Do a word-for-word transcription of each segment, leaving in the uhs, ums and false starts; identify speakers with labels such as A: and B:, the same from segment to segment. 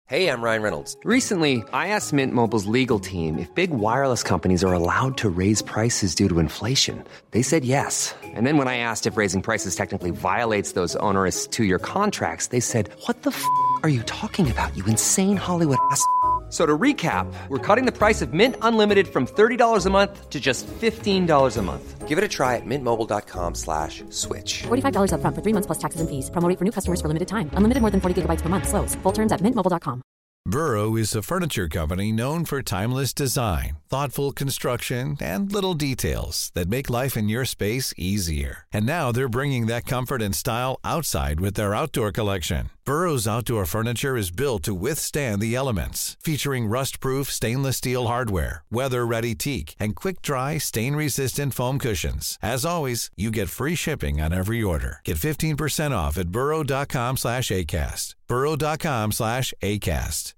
A: Hey, I'm Ryan Reynolds.
B: Recently, I asked Mint Mobile's legal team if big wireless companies are allowed to raise prices due to inflation. They said yes. And then when I asked if raising prices technically violates those onerous two-year contracts, they said, what the f*** are you talking about, you insane Hollywood ass f- So to recap, we're cutting the price of Mint Unlimited from thirty dollars a month to just fifteen dollars a month.
A: Give it a try at mintmobile.com slash switch.
C: forty-five dollars up front for three months plus taxes and fees. Promo rate for new customers for limited time. Unlimited more than forty gigabytes per month. Slows full terms at mint mobile dot com.
D: Burrow is a furniture company known for timeless design, thoughtful construction, and little details that make life in your space easier. And now they're bringing that comfort and style outside with their outdoor collection. Burrow's outdoor furniture is built to withstand the elements, featuring rust-proof stainless steel hardware, weather-ready teak, and quick-dry, stain-resistant foam cushions. As always, you get free shipping on every order. Get fifteen percent off at burrow.com slash ACAST. burrow.com slash ACAST.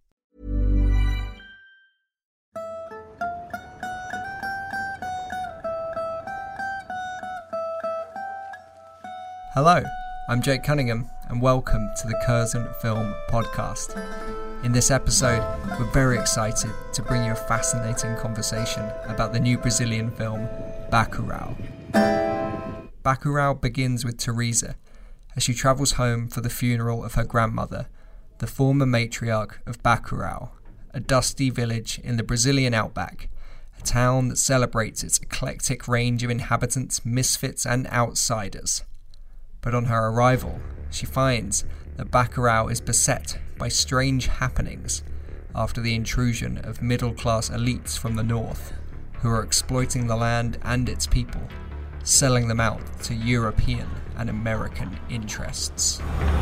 E: Hello, I'm Jake Cunningham, and welcome to the Curzon Film Podcast. In this episode, we're very excited to bring you a fascinating conversation about the new Brazilian film, Bacurau. Bacurau begins with Teresa, as she travels home for the funeral of her grandmother, the former matriarch of Bacurau, a dusty village in the Brazilian outback, a town that celebrates its eclectic range of inhabitants, misfits and outsiders. But on her arrival, she finds that Bacurau is beset by strange happenings after the intrusion of middle-class elites from the north, who are exploiting the land and its people, selling them out to European and American interests.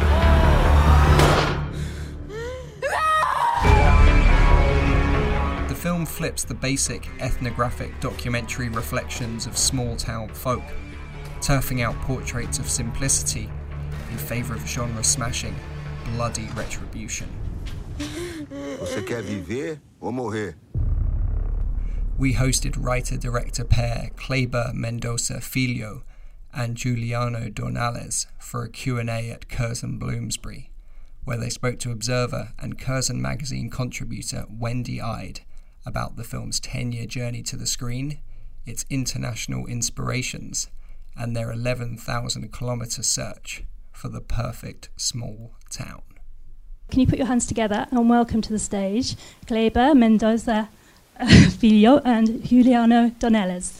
E: The film flips the basic ethnographic documentary reflections of small-town folk, turfing out portraits of simplicity in favour of genre-smashing, bloody retribution.
F: Você quer viver ou morrer?
E: We hosted writer-director pair Kleber Mendoza Filho and Juliano Dornelles for a Q and A at Curzon Bloomsbury, where they spoke to Observer and Curzon magazine contributor Wendy Ide about the film's ten-year journey to the screen, its international inspirations, and their eleven thousand kilometre search for the perfect small town.
G: Can you put your hands together and welcome to the stage Kleber Mendoza Filho and Juliano Dornelles.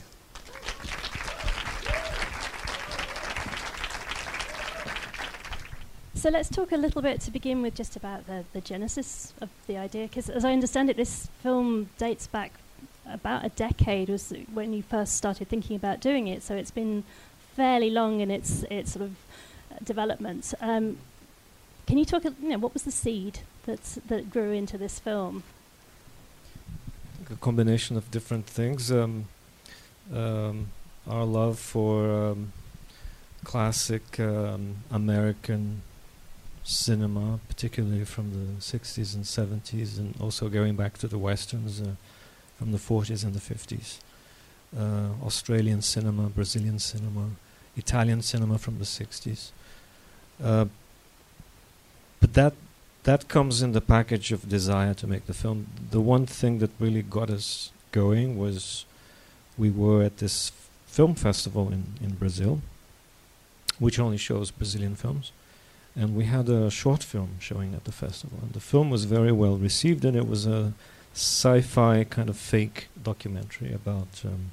G: So let's talk a little bit to begin with just about the, the genesis of the idea, because as I understand it, this film dates back about a decade was when you first started thinking about doing it, so it's been fairly long in its its sort of uh, development. Um, can you talk, you know, what was the seed that's, that grew into this film?
H: A combination of different things. Um, um, our love for um, classic um, American cinema, particularly from the sixties and seventies, and also going back to the westerns uh, from the forties and the fifties. Uh, Australian cinema, Brazilian cinema, Italian cinema from the sixties. Uh, but that that comes in the package of desire to make the film. The one thing that really got us going was we were at this f- film festival in, in Brazil, which only shows Brazilian films. And we had a short film showing at the festival. And the film was very well received, and it was a sci-fi kind of fake documentary about um,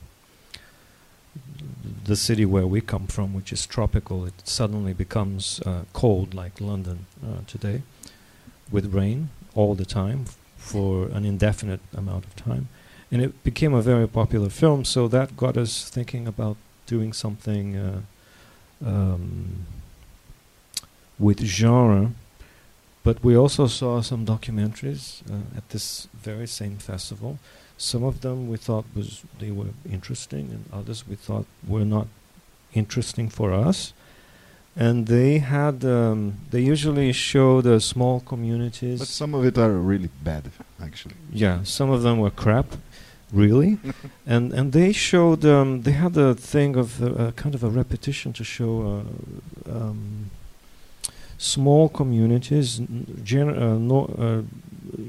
H: the city where we come from, which is tropical. It suddenly becomes uh, cold like London uh, today, with rain all the time f- for an indefinite amount of time. And it became a very popular film, so that got us thinking about doing something uh, um, with genre. But we also saw some documentaries uh, at this very same festival. Some of them we thought was they were interesting, and others we thought were not interesting for us. And they had um, they usually show the small communities.
I: But some of it are really bad, actually.
H: Yeah, some of them were crap, really. and and they showed um, they had a thing of uh, kind of a repetition to show uh, um, small communities, n- gen- uh, no, uh,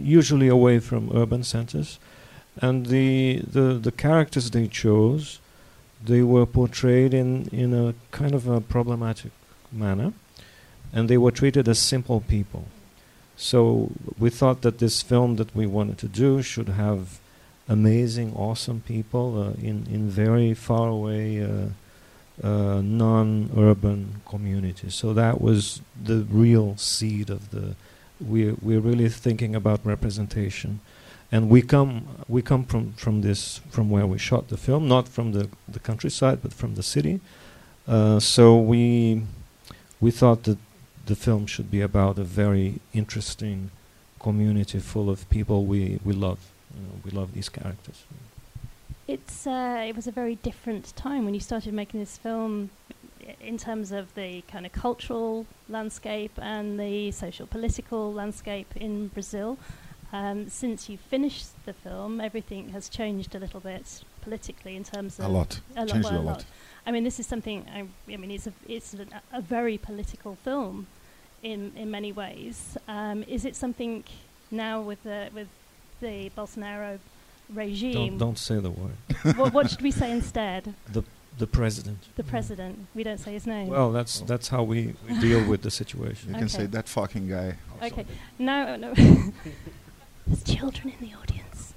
H: usually away from urban centers. And the, the, the characters they chose, they were portrayed in, in a kind of a problematic manner, and they were treated as simple people. So we thought that this film that we wanted to do should have amazing, awesome people uh, in, in very far away uh, uh, non-urban communities. So that was the real seed of the, we're, we're really thinking about representation. And we come we come from, from this from where we shot the film, not from the, the countryside, but from the city. Uh, so we we thought that the film should be about a very interesting community full of people we, we love. You know, we love these characters.
G: It's uh, it was a very different time when you started making this film, i- in terms of the kind of cultural landscape and the social political landscape in Brazil. Um, since you finished the film, everything has changed a little bit politically in terms of
I: A lot.
G: A
I: Changed
G: well,
I: a lot.
G: I mean, this is something. I, I mean, it's a it's a, a very political film, in in many ways. Um, is it something now with the with the Bolsonaro regime?
H: Don't, don't say the word.
G: what, what should we say instead?
H: The the president.
G: The president. We don't say his name.
H: Well, that's that's how we, we deal with the situation.
I: You can
G: Okay.
I: say that fucking guy. also.
G: Okay. No, no. There's children in the audience.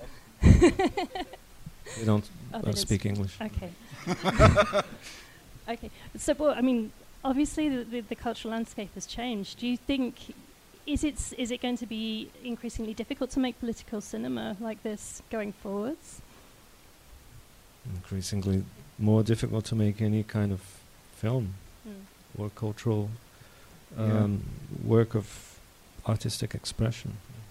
H: We don't
G: Oh,
H: uh,
G: that is-
H: speak English.
G: Okay. Okay. So, well, I mean, obviously the, the, the cultural landscape has changed. Do you think, is it, s- is it going to be increasingly difficult to make political cinema like this going forwards?
H: Increasingly more difficult to make any kind of film
G: Mm.
H: or cultural
I: Yeah.
H: um, work of artistic expression.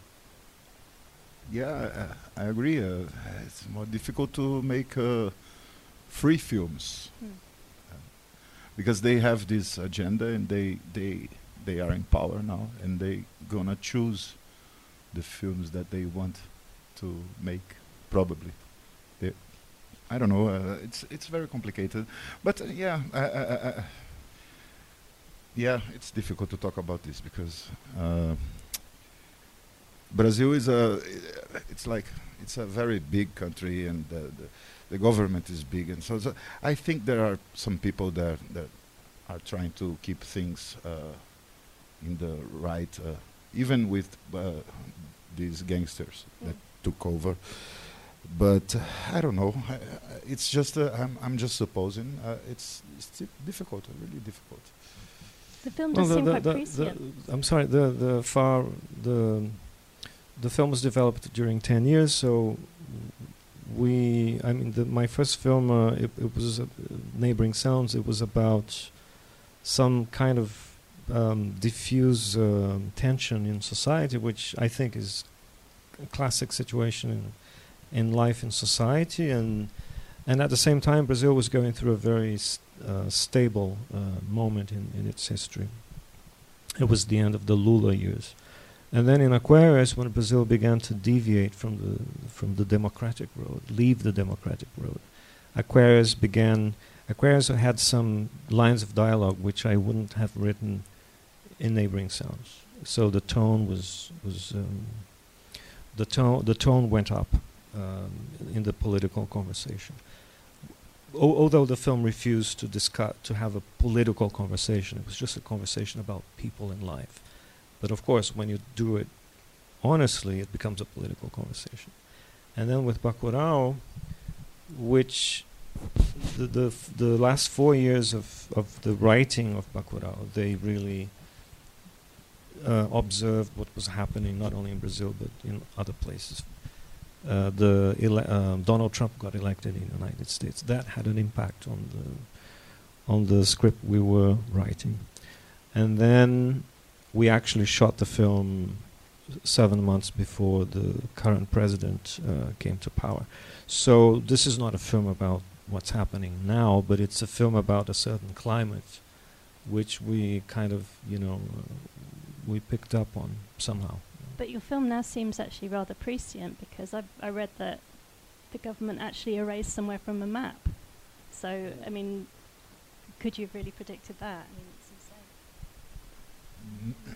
I: Yeah, uh, I agree. Uh, it's more difficult to make uh, free films
G: Mm.
I: uh, because they have this agenda and they they they are in power now and they gonna choose the films that they want to make. Probably, they, I don't know. Uh, it's it's very complicated, but uh, yeah, uh, uh, uh, yeah, it's difficult to talk about this because. Uh, Brazil is a, it's like, it's a very big country and the, the, the government is big and so, so I think there are some people there that are trying to keep things uh, in the right, uh, even with uh, these gangsters
G: Mm.
I: that took over. But uh, I don't know. I, I, it's just uh, I'm I'm just supposing. Uh, it's it's di- difficult, uh, really difficult.
G: The film
H: Well,
G: does
H: the,
G: seem
H: the,
G: quite
H: the,
G: prescient.
H: the I'm sorry. The the far the the film was developed during ten years. So we, I mean, the, my first film, uh, it, it was uh, Neighboring Sounds. It was about some kind of um, diffuse um tension in society, which I think is a classic situation in, in life in society, and and at the same time, Brazil was going through a very s- uh, stable uh, moment in, in its history. It was the end of the Lula years, and then in Aquarius, when Brazil began to deviate from the from the democratic road, leave the democratic road, Aquarius began. Aquarius had some lines of dialogue which I wouldn't have written in Neighboring Sounds. So the tone was was um, the tone the tone went up um, in the political conversation. O- although the film refused to discuss to have a political conversation, it was just a conversation about people in life. But of course, when you do it honestly, it becomes a political conversation. And then with Bacurau, which the the, f- the last four years of, of the writing of Bacurau, they really uh, observed what was happening not only in Brazil but in other places. Uh, the ele- um, Donald Trump got elected in the United States. That had an impact on the on the script we were writing, and then we actually shot the film seven months before the current president uh, came to power. So this is not a film about what's happening now, but it's a film about a certain climate, which we kind of, you know, uh, we picked up on somehow.
G: But your film now seems actually rather prescient, because I I read that the government actually erased somewhere from a map. So, I mean, could you have really predicted that? I mean, it's insane.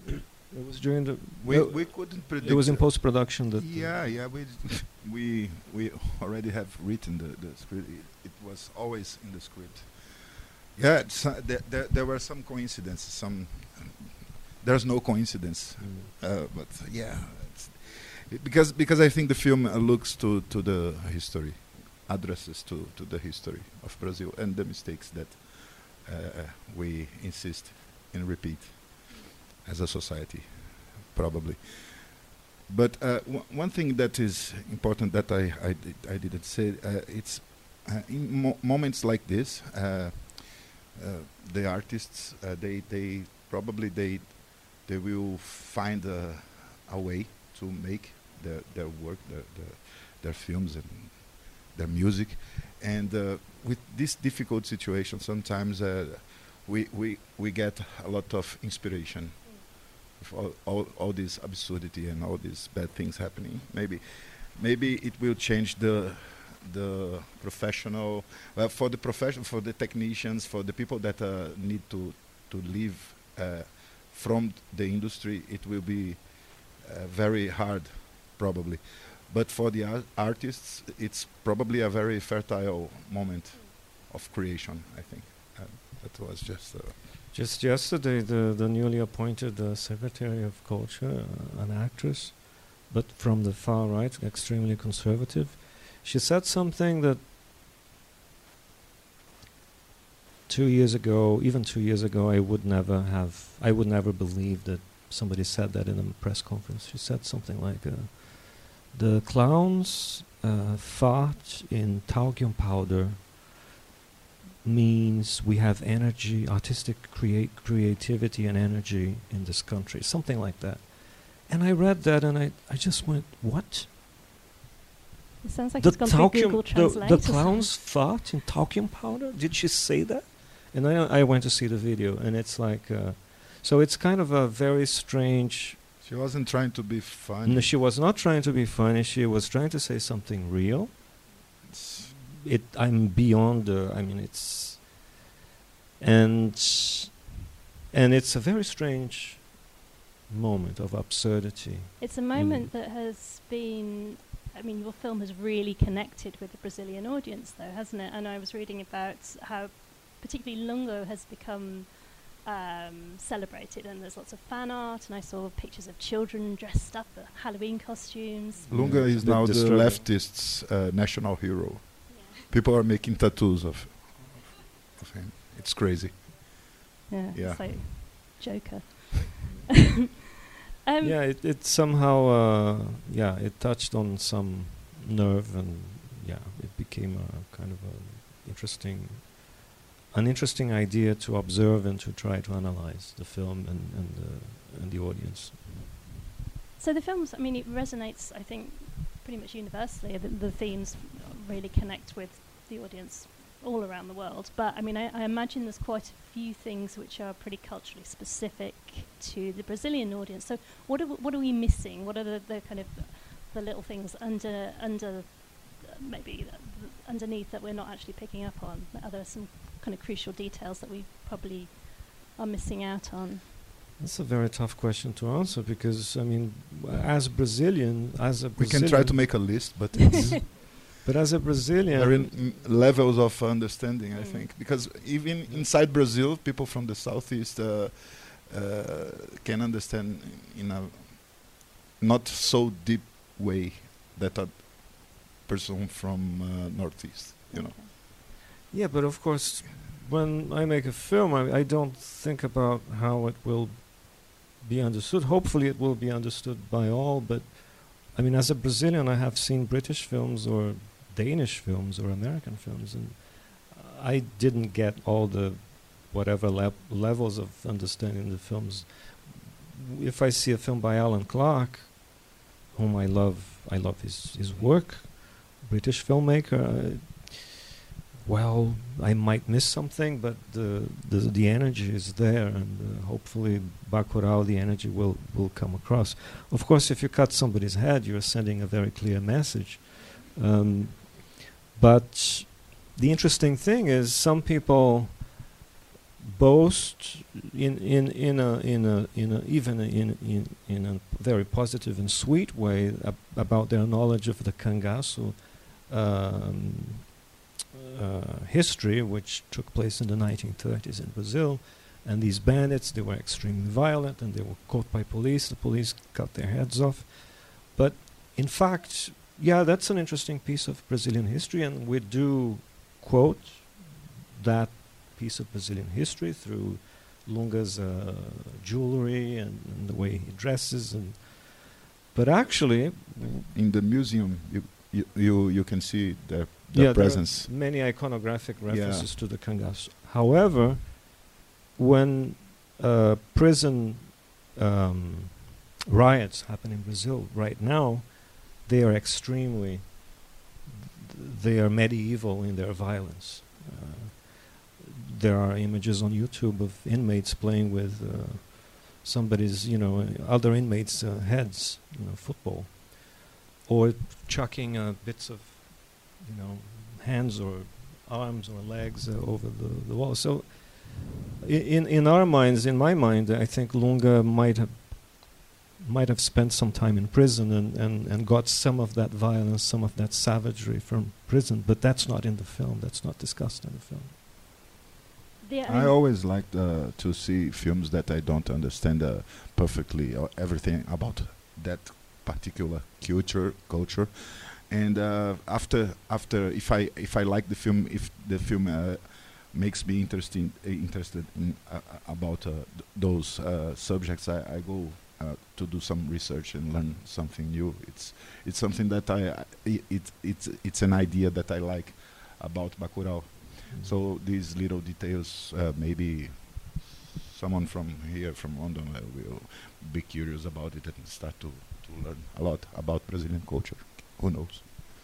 H: It was during the.
I: We
H: uh,
I: we couldn't predict.
H: It was in
I: uh,
H: post production that.
I: Yeah, yeah. We we we already have written the, the script. It, it was always in the script. Yeah, it's, uh, there, there there were some coincidences. Some there's no coincidence,
H: Mm.
I: uh, but uh, yeah, it's it because because I think the film uh, looks to to the history, addresses to to the history of Brazil and the mistakes that uh, we insist in repeat as a society, probably. But uh, w- one thing that is important that I I, did, I didn't say, uh, it's uh, in mo- moments like this, uh, uh, the artists uh, they they probably they they will find a, a way to make their their work, their their, their films and their music, and uh, with this difficult situation, sometimes uh, we we we get a lot of inspiration. With all, all, all this absurdity and all these bad things happening, maybe, maybe it will change the, the professional, uh, for the profession, for the technicians, for the people that uh, need to, to live uh, from the industry. It will be uh, very hard, probably, but for the ar- artists, it's probably a very fertile moment of creation. I think uh, that was just. Uh,
H: Just yesterday, the, the newly appointed uh, Secretary of Culture, uh, an actress, but from the far right, extremely conservative, she said something that two years ago, even two years ago, I would never have, I would never believe that somebody said that in a press conference. She said something like, uh, the clowns uh, fart in talcum powder means we have energy, artistic create creativity and energy in this country, something like that. And I read that and I, I just went, what?
G: It sounds like
H: the
G: it's gone through Google
H: the,
G: Translate.
H: the
G: or something.
H: clowns fart in talcum powder? Did she say that? And I, I went to see the video and it's like, uh, so it's kind of a very strange.
I: She wasn't trying to be funny.
H: No, she was not trying to be funny. She was trying to say something real.
I: It's
H: It, I'm beyond the, I mean, it's, and, and it's a very strange moment of absurdity.
G: It's a moment that has been, I mean, your film has really connected with the Brazilian audience, though, hasn't it? And I was reading about how particularly Lungo has become um, celebrated, and there's lots of fan art, and I saw pictures of children dressed up in Halloween costumes.
I: Lunga is
H: The
I: now the
H: destroyer.
I: leftists' uh, national hero. People are making tattoos of, of him. It's crazy.
G: Yeah,
I: Yeah.
G: it's like Joker. um,
H: Yeah, it, it somehow, uh, yeah, it touched on some nerve, and yeah, it became a kind of an interesting, an interesting idea to observe and to try to analyze the film and and the and the audience.
G: So the films, I mean, it resonates, I think, pretty much universally. The, the themes really connect with the audience all around the world. But, I mean, I, I imagine there's quite a few things which are pretty culturally specific to the Brazilian audience. So what are, w- what are we missing? What are the, the kind of the little things under, under uh, maybe uh, th- underneath that we're not actually picking up on? Are there some kind of crucial details that we probably are missing out on?
H: That's a very tough question to answer because, I mean, w- as Brazilian, as a
I: We
H: Brazilian,
I: can try to make a list, but it's
H: but as a Brazilian,
I: there are in levels of understanding, I
G: Mm.
I: think, because even inside Brazil, people from the southeast uh, uh, can understand in a not so deep way that a person from uh, northeast, you know.
H: yeah, but of course, when I make a film, I, I don't think about how it will be understood. Hopefully, it will be understood by all. But I mean, as a Brazilian, I have seen British films or Danish films or American films, and I didn't get all the whatever lep- levels of understanding the films. W- If I see a film by Alan Clark, whom I love, I love his his work, British filmmaker. Uh, well, I might miss something, but the the, the energy is there, and uh, hopefully Bacurau, the energy will, will come across. Of course, if you cut somebody's head, you're sending a very clear message. Um, but the interesting thing is some people boast in in in a in a in a even in in in a very positive and sweet way ab- about their knowledge of the cangaço um, uh, history, which took place in the nineteen thirties in Brazil. And these bandits, they were extremely violent, and they were caught by police. The police cut their heads off. But in fact, yeah, that's an interesting piece of Brazilian history, and we do quote that piece of Brazilian history through Lunga's uh, jewelry and, and the way he dresses. And but actually,
I: in the museum, you you you, you can see their, their
H: yeah,
I: presence.
H: There are many iconographic references
I: yeah.
H: to the cangaço. However, when uh, prison um, riots happen in Brazil right now, they are extremely, they are medieval in their violence. Uh, there are images on YouTube of inmates playing with uh, somebody's, you know, other inmates' uh, heads, you know, football, or chucking uh, bits of, you know, hands or arms or legs uh, over the, the wall. So, in in our minds, in my mind, I think Lunga might have might have spent some time in prison and, and, and got some of that violence, some of that savagery from prison. But that's not in the film. That's not discussed in the film.
I: I always like uh, to see films that I don't understand uh, perfectly or everything about that particular culture culture. And uh, after after if I if I like the film, if the film uh, makes me interesting uh, interested in uh, about uh, th- those uh, subjects, I, I go uh, to do some research and learn something new. It's it's something that I, I it it's it's an idea that I like about Bacurau. Mm-hmm. So these little details, uh, maybe someone from here from London uh, will be curious about it and start to, to learn a lot about Brazilian culture. Who knows?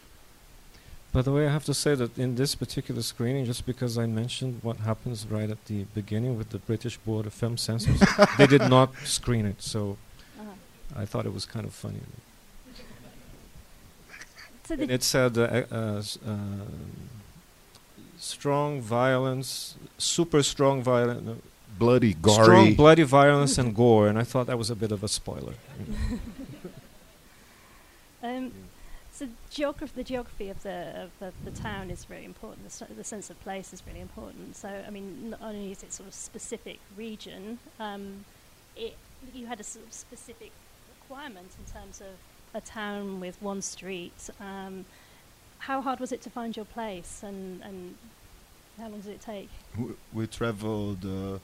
H: By the way, I have to say that in this particular screening, just because I mentioned what happens right at the beginning with the British Board of Film Censors, they did not screen it, so uh-huh. I thought it was kind of funny. So it said uh, uh, s- uh, strong violence, super strong violence, uh,
I: bloody, gory,
H: strong bloody violence and gore, and I thought that was a bit of a spoiler.
G: um, So geography, the geography of the of the, the town is very important. The, s- the sense of place is really important. So I mean, not only is it sort of specific region, um, it you had a sort of specific requirement in terms of a town with one street. Um, how hard was it to find your place, and and how long did it take?
I: We, we traveled, uh,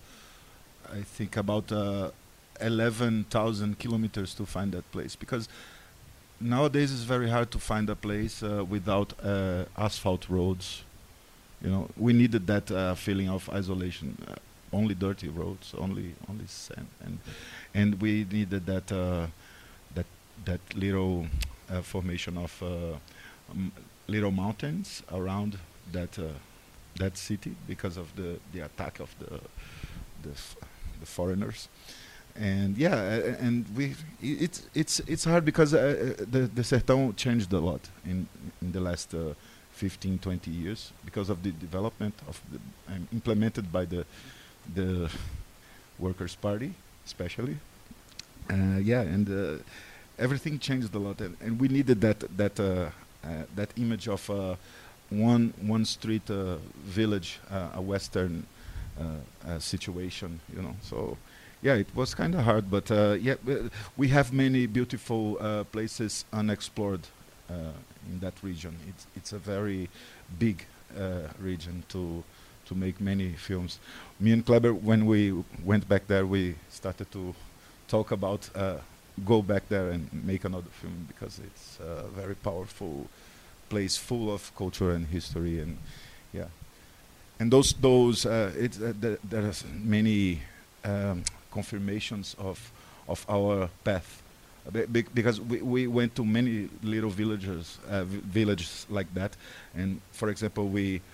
I: I think, about uh, eleven thousand kilometers to find that place, because nowadays it's very hard to find a place uh, without uh, asphalt roads. You know, we needed that uh, feeling of isolation. Uh, only dirty roads, only only sand, and and we needed that uh, that that little uh, formation of uh, um, little mountains around that uh, that city because of the the attack of the the, f- the foreigners. And yeah, uh, and we I- it's it's it's hard because uh, uh, the the Sertão changed a lot in in the last uh, fifteen, twenty years because of the development of the um, implemented by the the Workers' Party, especially. Uh, yeah, and uh, everything changed a lot, and, and we needed that that uh, uh, that image of uh, one one street uh, village, uh, a Western uh, uh, situation, you know. So. Yeah, it was kind of hard, but uh, yeah, w- we have many beautiful uh, places unexplored uh, in that region. It's it's a very big uh, region to to make many films. Me and Kleber, when we w- went back there, we started to talk about uh, go back there and make another film because it's a very powerful place full of culture and history, and yeah, and those those uh, it's uh, th- there's many. Um, confirmations of of our path, uh, be- be- because we, we went to many little villages uh, v- villages like that, and for example, we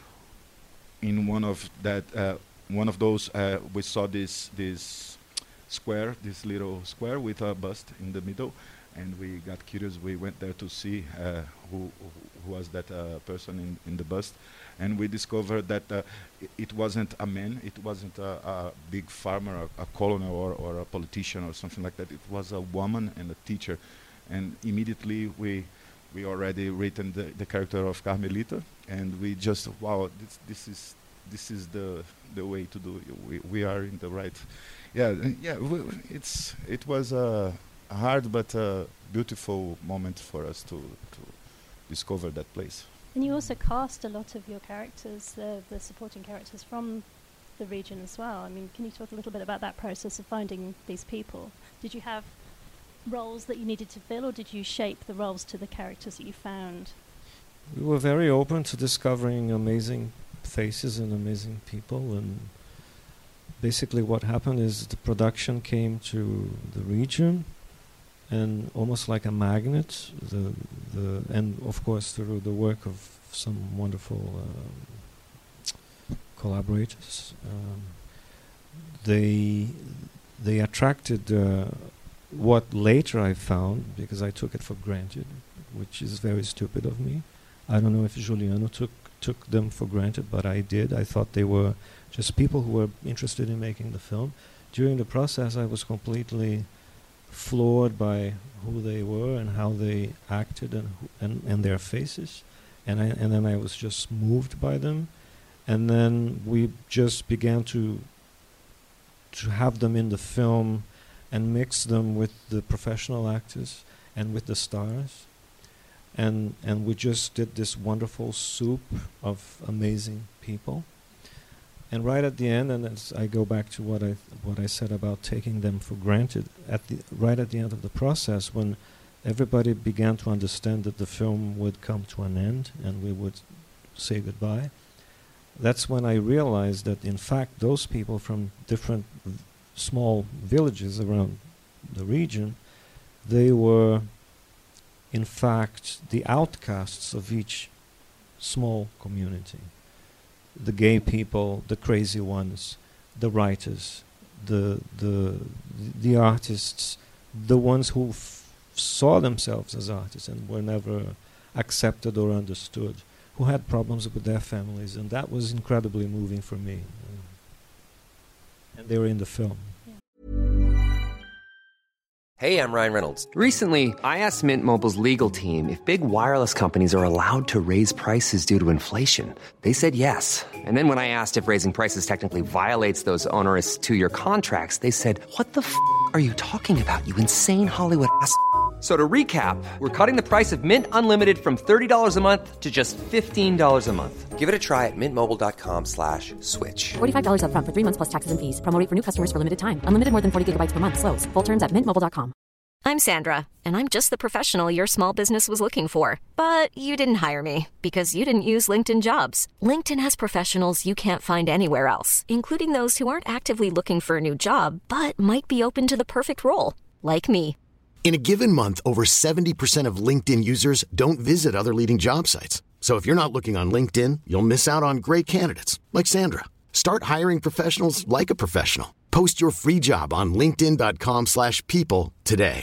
I: in one of that uh, one of those uh, we saw this this square, this little square with a bust in the middle, and we got curious. We went there to see uh, who, who was that uh, person in, in the bust, and we discovered that uh, it, it wasn't a man, it wasn't a, a big farmer, a, a colonel, or, or a politician, or something like that. It was a woman and a teacher, and immediately we we already written the, the character of Carmelita, and we just wow, this this is this is the the way to do it. We we are in the right, yeah yeah. W it's it was a hard but a beautiful moment for us to to discover that place.
G: And you also cast a lot of your characters, the the supporting characters, from the region as well. I mean, can you talk a little bit about that process of finding these people? Did you have roles that you needed to fill, or did you shape the roles to the characters that you found?
H: We were very open to discovering amazing faces and amazing people, and basically what happened is the production came to the region, and almost like a magnet, the the and of course through the work of some wonderful um, collaborators, um, they they attracted uh, what later I found, because I took it for granted, which is very stupid of me. I don't know if Juliano took took them for granted, but I did. I thought they were just people who were interested in making the film. During the process, I was completely floored by who they were and how they acted, and and, and their faces, and I, and then I was just moved by them, and then we just began to to have them in the film and mix them with the professional actors and with the stars. And and we just did this wonderful soup of amazing people. And right at the end, and as I go back to what I th what I said about taking them for granted, at the right at the end of the process, when everybody began to understand that the film would come to an end and we would say goodbye, that's when I realized that in fact those people from different v small villages around the region, they were in fact the outcasts of each small community. The gay people, the crazy ones, the writers, the the the artists, the ones who f saw themselves as artists and were never accepted or understood, who had problems with their families, and that was incredibly moving for me. Uh, and they were in the film.
A: Hey, I'm Ryan Reynolds.
B: Recently, I asked Mint Mobile's legal team if big wireless companies are allowed to raise prices due to inflation. They said yes. And then when I asked if raising prices technically violates those onerous two-year contracts, they said, "What the f*** are you talking about, you insane Hollywood ass f- So to recap, we're cutting the price of Mint Unlimited from thirty dollars a month to just fifteen dollars a month.
A: Give it a try at mintmobile.com slash switch.
C: forty-five dollars up front for three months plus taxes and fees. Promo rate for new customers for limited time. Unlimited more than forty gigabytes per month. Slows full terms at mint mobile dot com.
J: I'm Sandra, and I'm just the professional your small business was looking for. But you didn't hire me because you didn't use LinkedIn Jobs. LinkedIn has professionals you can't find anywhere else, including those who aren't actively looking for a new job, but might be open to the perfect role, like me.
K: In a given month, over seventy percent of LinkedIn users don't visit other leading job sites. So if you're not looking on LinkedIn, you'll miss out on great candidates like Sandra. Start hiring professionals like a professional. Post your free job on linkedin dot com slash people today.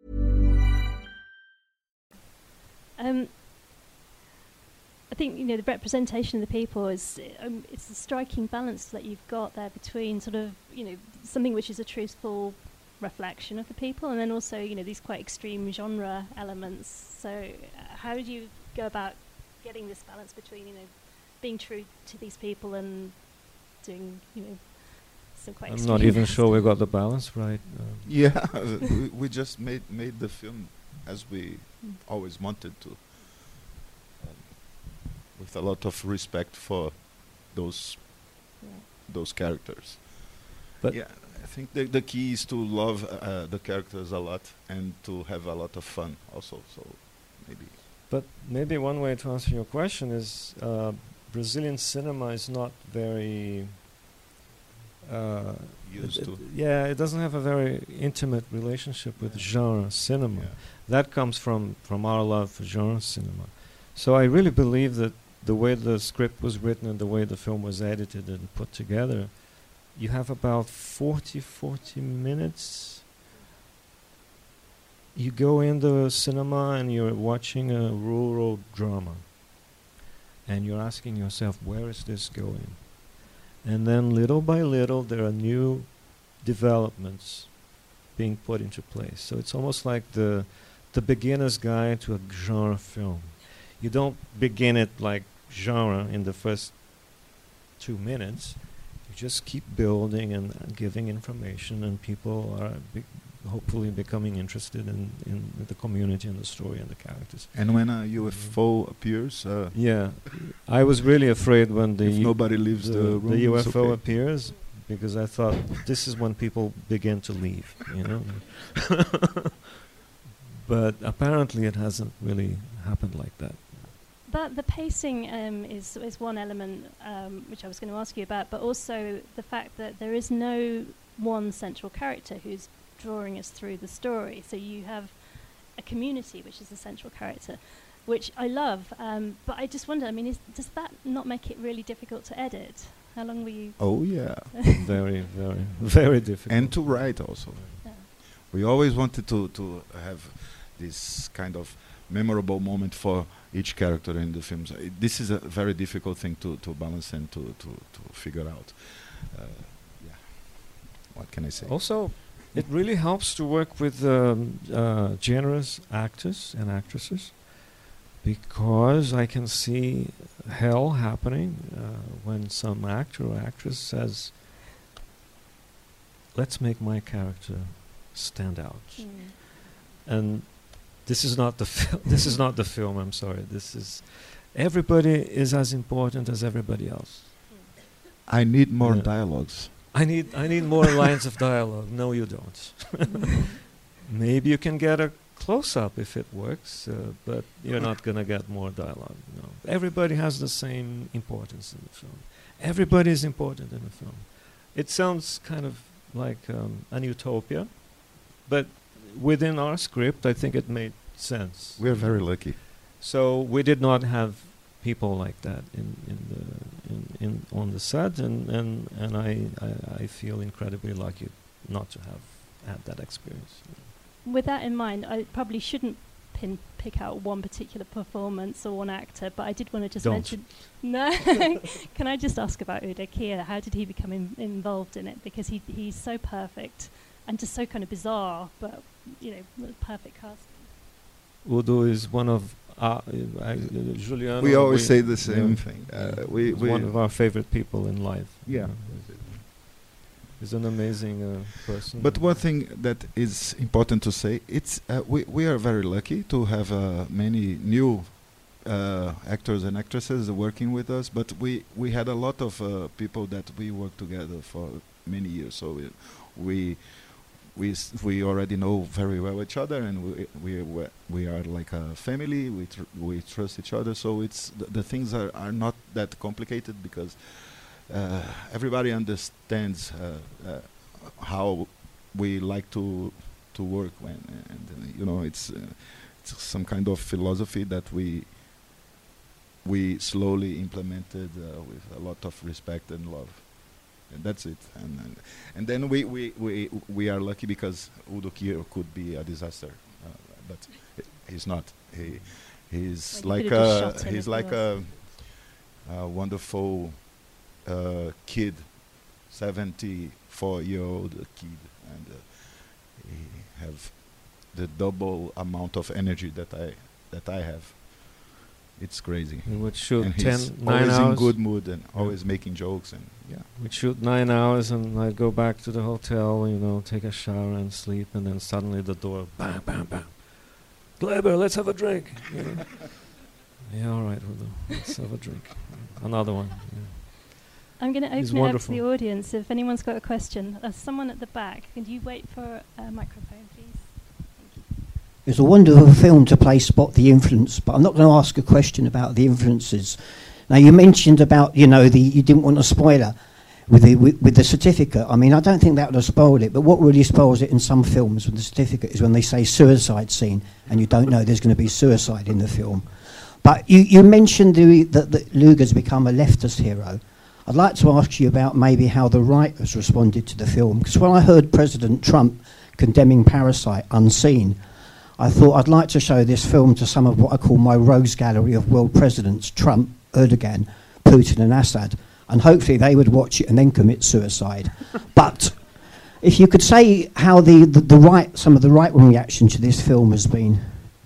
G: Um, I think, you know, the representation of the people is, um, it's a striking balance that you've got there between sort of, you know, something which is a truthful reflection of the people, and then also, you know, these quite extreme genre elements. So uh, how do you go about getting this balance between, you know, being true to these people and doing, you know, some quite
H: I'm
G: extreme
H: not even
G: stuff?
H: sure we got the balance right. Um,
I: Yeah, we, we just made made the film as we
G: Mm.
I: always wanted to, um, with a lot of respect for those
G: Yeah.
I: those characters.
H: But
I: yeah, I think the the key is to love uh, the characters a lot and to have a lot of fun also. So maybe.
H: But maybe one way to answer your question is uh, Brazilian cinema is not very uh,
I: Used
H: it-
I: to.
H: it- yeah, it doesn't have a very intimate relationship with
I: Yeah.
H: genre cinema.
I: Yeah.
H: That comes from, from our love for genre cinema. So I really believe that the way the script was written and the way the film was edited and put together, you have about forty, forty minutes you go in the cinema and you're watching a rural drama, and you're asking yourself, where is this going? And then little by little, there are new developments being put into place. So it's almost like the the beginner's guide to a genre film. You don't begin it like genre in the first two minutes. You just keep building and, and giving information, and people are be hopefully becoming interested in, in the community and the story and the characters.
I: And when a U F O appears, uh,
H: yeah, I was really afraid when the
I: if nobody leaves the,
H: the,
I: room,
H: the U
I: it's
H: F O
I: okay.
H: appears, because I thought this is when people begin to leave, you know. But apparently it hasn't really happened like that.
G: But the pacing um, is is one element um, which I was going to ask you about, but also the fact that there is no one central character who's drawing us through the story. So you have a community, which is the central character, which I love. Um, but I just wonder, I mean, is, does that not make it really difficult to edit? How long were you?
I: Oh yeah,
H: very, very, very difficult.
I: And to write also.
G: Yeah.
I: We always wanted to to have this kind of memorable moment for each character in the films. Uh, this is a very difficult thing to to balance and to to to figure out. Uh, yeah. What can I say?
H: Also, it really helps to work with um, uh, generous actors and actresses, because I can see hell happening uh, when some actor or actress says, let's make my character stand out. Mm. And this is not the film. This is not the film. I'm sorry. This is everybody is as important as everybody else.
I: I need more
H: yeah.
I: dialogues.
H: I need I need more lines of dialogue. No, you don't. Maybe you can get a close-up if it works, uh, but you're not gonna get more dialogue. No, everybody has the same importance in the film. Everybody is important in the film. It sounds kind of like um, an utopia, but within our script, I think it made sense.
I: We're very lucky.
H: So we did not have people like that in in the in, in on the set, and and and I, I I feel incredibly lucky not to have had that experience.
G: With that in mind, I probably shouldn't pin pick out one particular performance or one actor, but I did want to just
H: Don't.
G: mention. No, can I just ask about Udo Kier? How did he become in involved in it? Because he he's so perfect and just so kind of bizarre, but you know, perfect casting.
H: Udo is one of uh, uh, Juliano.
I: We always
H: we
I: say the same
H: yeah.
I: thing. Uh, we
H: He's
I: we
H: one of our favorite people in life.
I: Yeah.
H: You know. He's an amazing uh, person.
I: But one thing that is important to say, it's uh, we we are very lucky to have uh, many new uh, actors and actresses working with us. But we we had a lot of uh, people that we worked together for many years. So we we we, s we already know very well each other, and we we we, we are like a family. We tr we trust each other. So it's th the things are are not that complicated, because Uh, everybody understands uh, uh, how we like to to work when, and uh, you know, it's uh, it's some kind of philosophy that we we slowly implemented uh, with a lot of respect and love, and that's it. And and, and then we, we we we are lucky because Udo Kier could be a disaster, uh, but he's not. He he's
G: well,
I: like a he's like a, a wonderful. Uh, kid, seventy-four-year-old kid, and uh, he have the double amount of energy that I that I have. It's crazy.
H: We would shoot
I: and
H: ten,
I: he's
H: nine
I: always
H: hours.
I: in good mood and
H: yeah.
I: always making jokes, and yeah.
H: We'd shoot nine hours, and I'd go back to the hotel, you know, take a shower and sleep, and then suddenly the door, bam, bam, bam. Gleber, let's have a drink. You know? Yeah, all right, Udo, let's have a drink. Another one. Yeah.
G: I'm going to
H: He's
G: open it up to
H: wonderful.
G: the audience. If anyone's got a question, uh, someone at the back, can you wait for a microphone, please?
L: It's a wonderful film to play Spot the Influence, but I'm not going to ask a question about the influences. Now, you mentioned about, you know, the you didn't want a spoiler with the with, with the certificate. I mean, I don't think that would have spoiled it, but what really spoils it in some films with the certificate is when they say suicide scene and you don't know there's going to be suicide in the film. But you, you mentioned the, that, that Luger's become a leftist hero. I'd like to ask you about maybe how the writers responded to the film, because when I heard President Trump condemning Parasite unseen, I thought I'd like to show this film to some of what I call my rogues gallery of world presidents, Trump, Erdogan, Putin and Assad, and hopefully they would watch it and then commit suicide. But if you could say how the, the, the right, some of the right-wing reaction to this film has been.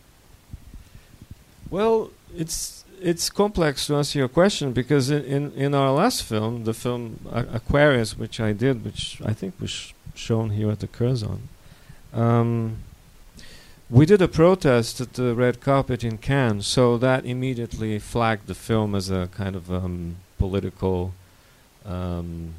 H: Well, it's it's complex to answer your question, because in, in, in our last film, the film uh, Aquarius, which I did, which I think was sh shown here at the Curzon, um, we did a protest at the red carpet in Cannes, so that immediately flagged the film as a kind of um, political, um,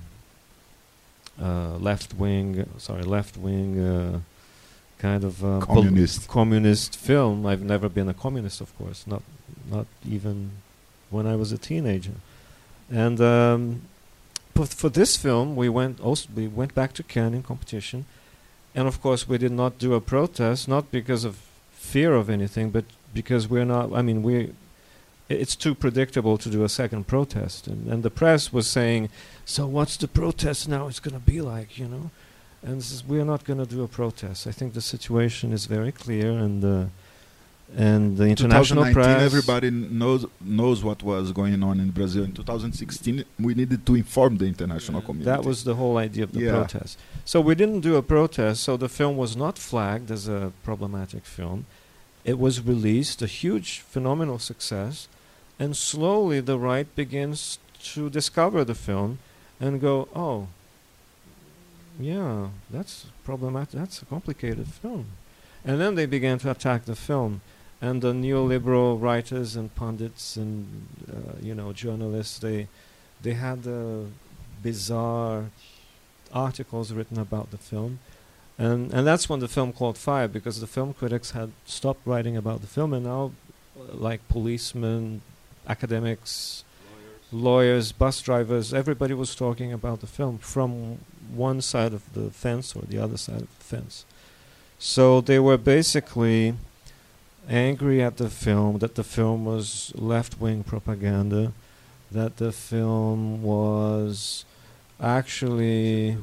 H: uh, left-wing, sorry, left-wing uh, kind of uh,
I: communist
H: communist film. I've never been a communist, of course, not not even when I was a teenager. And um, but for this film, we went also we went back to Cannes in competition. And of course, we did not do a protest, not because of fear of anything, but because we're not, I mean, we, it's too predictable to do a second protest. And, and the press was saying, so what's the protest now it's going to be like, you know? And this is, we're not going to do a protest. I think the situation is very clear, and uh, and the international press...
I: everybody knows knows what was going on in Brazil. In two thousand sixteen, we needed to inform the international
H: yeah,
I: community.
H: That was the whole idea of the
I: yeah.
H: protest. So we didn't do a protest, so the film was not flagged as a problematic film. It was released, a huge, phenomenal success, and slowly the right begins to discover the film and go, oh, yeah, that's problematic, that's a complicated film. And then they began to attack the film. And the neoliberal writers and pundits and uh, you know journalists, they they had uh, bizarre articles written about the film, and and that's when the film caught fire, because the film critics had stopped writing about the film, and now uh, like policemen, academics, lawyers. lawyers, bus drivers, everybody was talking about the film from one side of the fence or the other side of the fence. So they were basically angry at the film, that the film was left-wing propaganda, that the film was actually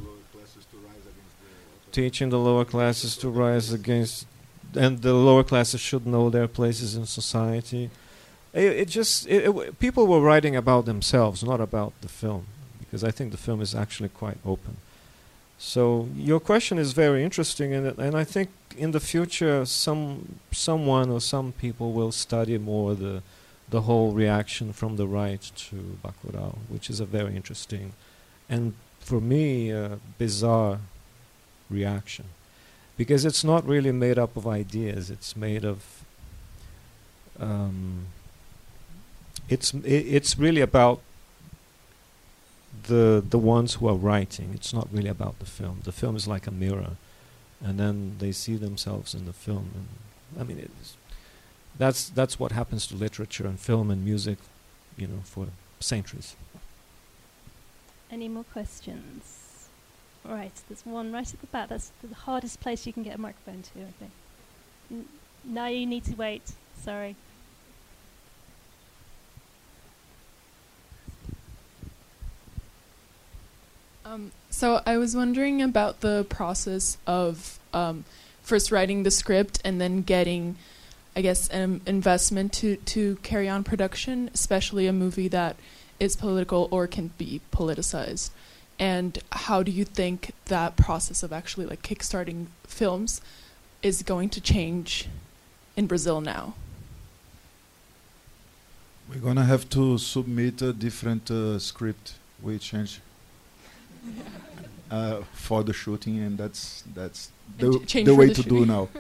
H: teaching the lower classes to rise against, and the lower classes should know their places in society. It, it just, it, it w people were writing about themselves, not about the film, because I think the film is actually quite open. So your question is very interesting, and and I think in the future some someone or some people will study more the the whole reaction from the right to Bacurau, which is a very interesting and for me a bizarre reaction, because it's not really made up of ideas. It's made of um, it's I it's really about the the ones who are writing. It's not really about the film. The film is like a mirror, and then they see themselves in the film. And I mean, it's, that's that's what happens to literature and film and music, you know, for centuries.
G: Any more questions? All right, there's one right at the back. That's the hardest place you can get a microphone to, I think. N now you need to wait. Sorry.
M: Um, so I was wondering about the process of um, first writing the script and then getting, I guess, an investment to, to carry on production, especially a movie that is political or can be politicized. And how do you think that process of actually like kickstarting films is going to change in Brazil now?
I: We're gonna have to submit a different uh, script. We change uh, for the shooting, and that's that's the,
M: ch
I: the way
M: the
I: to
M: shooting.
I: do now.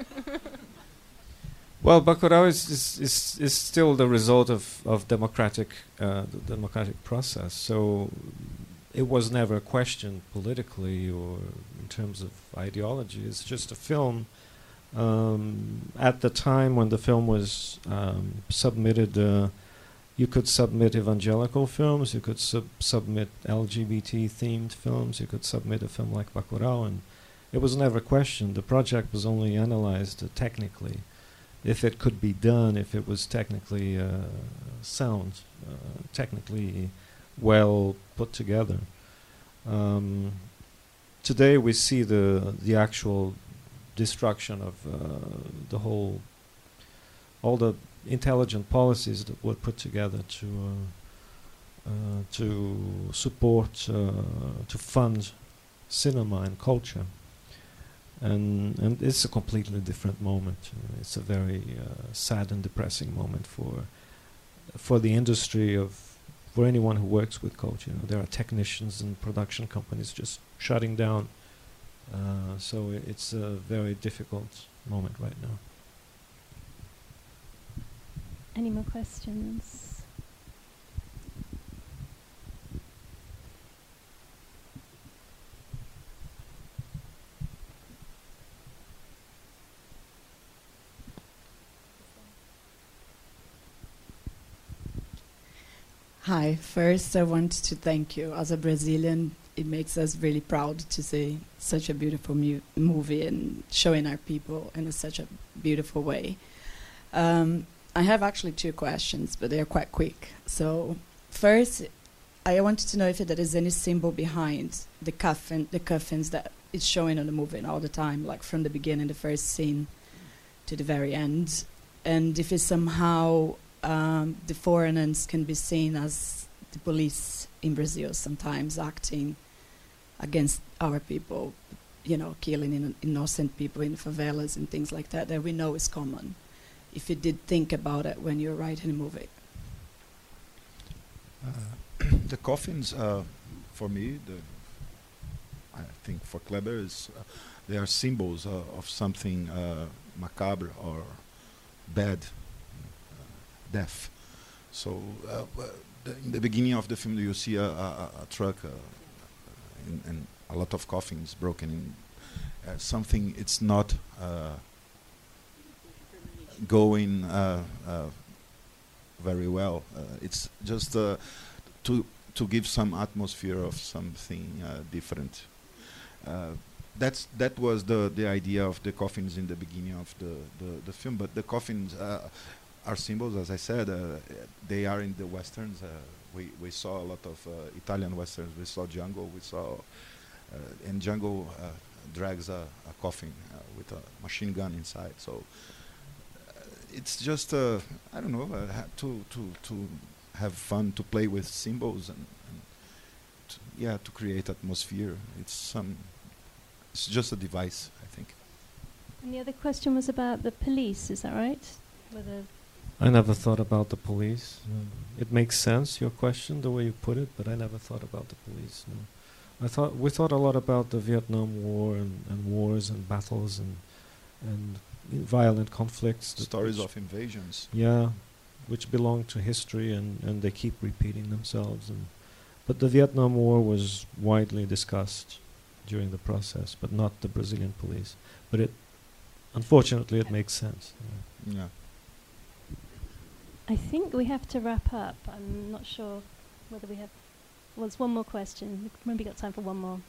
H: Well, Bacurau is, is is is still the result of of democratic uh, the democratic process. So it was never questioned politically or in terms of ideology. It's just a film. Um, at the time when the film was um, submitted, uh, you could submit evangelical films, you could sub submit L G B T themed films, you could submit a film like Bacurau, and it was never questioned. The project was only analyzed uh, technically, if it could be done, if it was technically uh, sound, uh, technically well put together. Um, today we see the the actual destruction of uh, the whole, all the intelligent policies that were put together to uh, uh, to support, uh, to fund cinema and culture. And and it's a completely different moment. Uh, it's a very uh, sad and depressing moment for for the industry of, for anyone who works with culture. You know, there are technicians and production companies just shutting down. Uh, so I it's a very difficult moment right now.
G: Any more questions?
N: Hi, first I want to thank you. As a Brazilian, it makes us really proud to see such a beautiful mu movie and showing our people in a such a beautiful way. Um, I have actually two questions, but they are quite quick. So first, I wanted to know if there is any symbol behind the coffin, the coffins that is showing on the movie all the time, like from the beginning, the first scene to the very end, and if it's somehow Um, the foreigners can be seen as the police in Brazil, sometimes acting against our people, you know, killing in innocent people in favelas and things like that, that we know is common. If you did think about it when you're writing a movie.
I: Uh, the coffins, uh, for me, the I think for Kleber, is uh, they are symbols uh, of something uh, macabre or bad. Death. So uh, the, in the beginning of the film, you see a, a, a truck uh, and, and a lot of coffins broken in. Uh, something it's not uh, going uh, uh, very well. Uh, it's just uh, to to give some atmosphere of something uh, different. Uh, that's that was the the idea of the coffins in the beginning of the the, the film. But the coffins. Uh, Are symbols, as I said, uh, they are in the westerns. Uh, we we saw a lot of uh, Italian westerns. We saw Django. We saw, uh, and Django uh, drags a, a coffin uh, with a machine gun inside. So uh, it's just uh, I don't know uh, ha to to to have fun, to play with symbols and, and to, yeah, to create atmosphere. It's some. It's just a device, I think.
G: And the other question was about the police. Is that right? Whether
H: I never thought about the police. No. It makes sense, your question, the way you put it, but I never thought about the police. No. I thought we thought a lot about the Vietnam War and, and wars and battles and and violent conflicts.
I: Stories of invasions.
H: Yeah, which belong to history and, and they keep repeating themselves. And but the Vietnam War was widely discussed during the process, but not the Brazilian police. But it, unfortunately, it makes sense.
I: Yeah. yeah.
G: I think we have to wrap up. I'm not sure whether we have. Well, there's one more question. We've maybe got time for one more.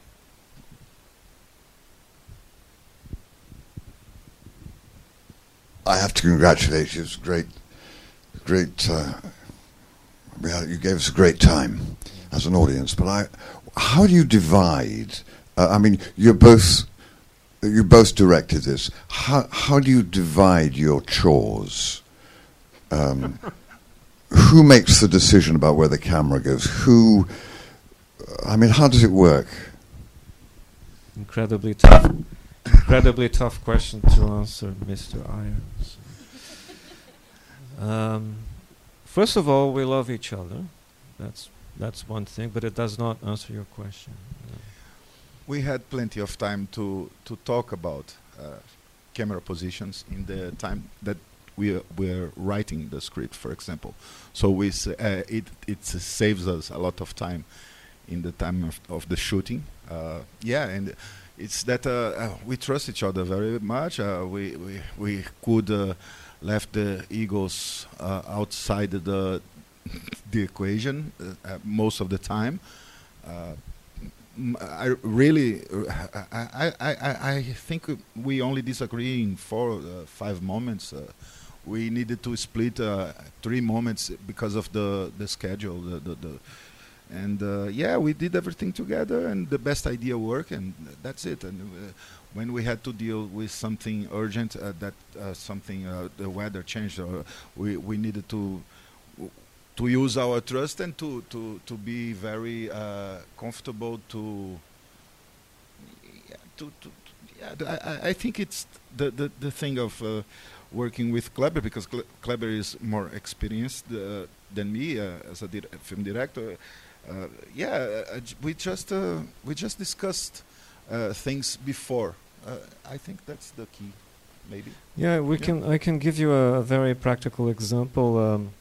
O: I have to congratulate you. It's great, great. Uh, we had, you gave us a great time as an audience. But I, how do you divide? Uh, I mean, you're both. You both directed this. How how do you divide your chores? Um, who makes the decision about where the camera goes? Who, uh, I mean, how does it work?
H: Incredibly tough, incredibly tough question to answer, Mister Irons. Um, first of all, we love each other. That's that's one thing, but it does not answer your question. Uh,
I: we had plenty of time to to talk about uh, camera positions in the time that we were writing the script, for example. So we s uh, it it saves us a lot of time in the time of, of the shooting. Uh, yeah, and it's that uh, uh, we trust each other very much. Uh, we we we could uh, left the egos uh, outside the the equation uh, uh, most of the time. Uh, I really, uh, I, I, I, I think we only disagree in four, uh, five moments. Uh, we needed to split uh, three moments because of the the schedule. The, the, the And uh, yeah, we did everything together, and the best idea worked, and that's it. And uh, when we had to deal with something urgent, uh, that uh, something uh, the weather changed, or we we needed to to use our trust and to to to be very uh, comfortable to. Yeah, to, to, to yeah, I, I think it's the the, the thing of uh, working with Kleber, because Cle- Kleber is more experienced uh, than me uh, as a di- film director. Uh, yeah, uh, j- we just uh, we just discussed uh, things before. Uh, I think that's the key, maybe.
H: Yeah, we
I: yeah.
H: can. I can give you a, a very practical example. Um,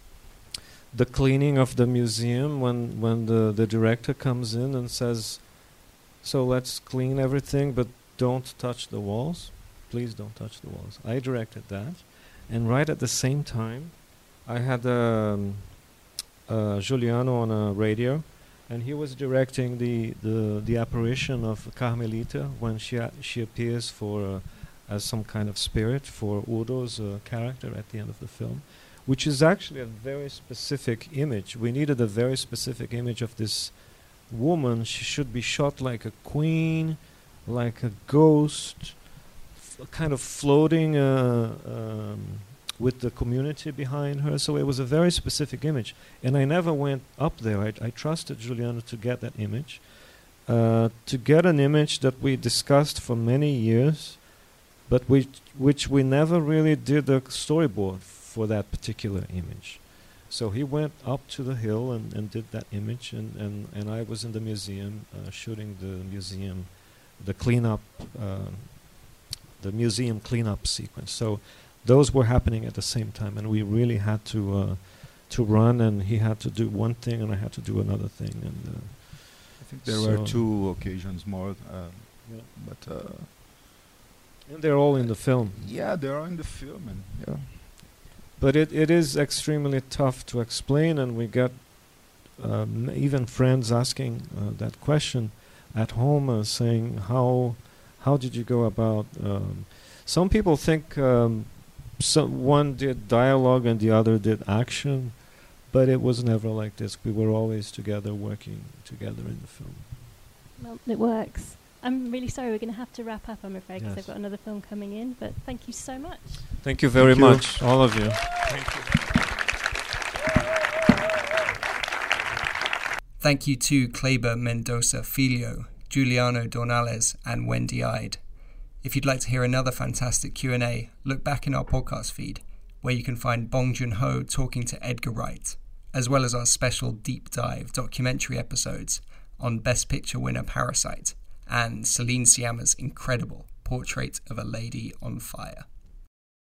H: the cleaning of the museum, when when the the director comes in and says, "So let's clean everything, but don't touch the walls. Please don't touch the walls." I directed that, and right at the same time, I had um, uh, Giuliano on a radio, and he was directing the, the, the apparition of Carmelita when she a- she appears for uh, as some kind of spirit for Udo's uh, character at the end of the film, which is actually a very specific image. We needed a very specific image of this woman. She should be shot like a queen, like a ghost, f- kind of floating uh, um, with the community behind her. So it was a very specific image. And I never went up there. I, I trusted Giuliano to get that image, uh, to get an image that we discussed for many years, but which, which we never really did a storyboard for that particular image. So he went up to the hill and, and did that image, and, and, and I was in the museum uh, shooting the museum, the cleanup, uh, the museum cleanup sequence. So those were happening at the same time, and we really had to uh, to run, and he had to do one thing, and I had to do another thing. And uh,
I: I think there
H: so
I: were two occasions more, uh,
H: yeah.
I: but uh,
H: and they're all in the film.
I: Yeah, they're all in the film, and yeah.
H: But it, it is extremely tough to explain, and we get um, even friends asking uh, that question at home, uh, saying, how how did you go about... Um, some people think um, so one did dialogue and the other did action, but it was never like this. We were always together, working together in the film.
G: Well, it works. I'm really sorry, we're going to have to wrap up, I'm afraid, because
H: Yes.
G: I've got another film coming in, but thank you so much.
H: Thank you very
I: Thank you.
H: much, all of you.
I: Thank you.
E: Thank you to Kleber Mendoza Filho, Giuliano Dornelles, and Wendy Ide. If you'd like to hear another fantastic Q and A, look back in our podcast feed, where you can find Bong Joon-ho talking to Edgar Wright, as well as our special deep dive documentary episodes on Best Picture winner Parasite and Celine Sciamma's incredible Portrait of a Lady on Fire.